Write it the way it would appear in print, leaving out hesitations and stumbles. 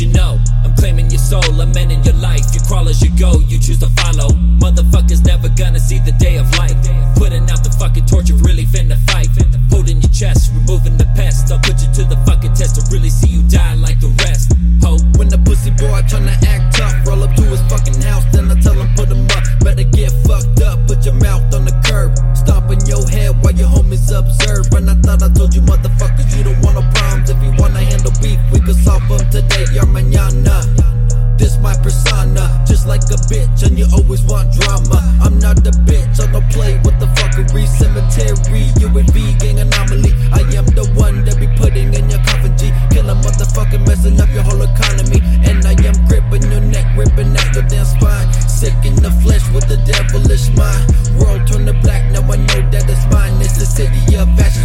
you know? I'm claiming your soul, I'm ending your life. You crawl as you go, you choose to follow. Motherfuckers never gonna see the day of light. Putting out the fucking torch, you really finna fight. Holding your chest, removing the pest. I'll put you to the fucking test to really see you die like the rest. Ho, when the pussy boy tryna act tough, roll up to his fucking house, then I tell him put him up. Better get fucked up, put your mouth on the curb. Stomping your head while your homies observe. And I thought I told you motherfuckers you don't want no problems. If you wanna handle beef, we can solve them today or mañana. This my persona, just like a bitch, and you always want drama. I'm not the bitch, I don't play with the fuckery. Cemetery, UAV gang anomaly. I am the one that be putting in your coffin, G. Kill a motherfucker, messing up your whole economy. And I am gripping your neck, ripping out your damn spine. Sick in the flesh with the devilish mind. World turned to black, now I know that it's mine. It's the city of fashion.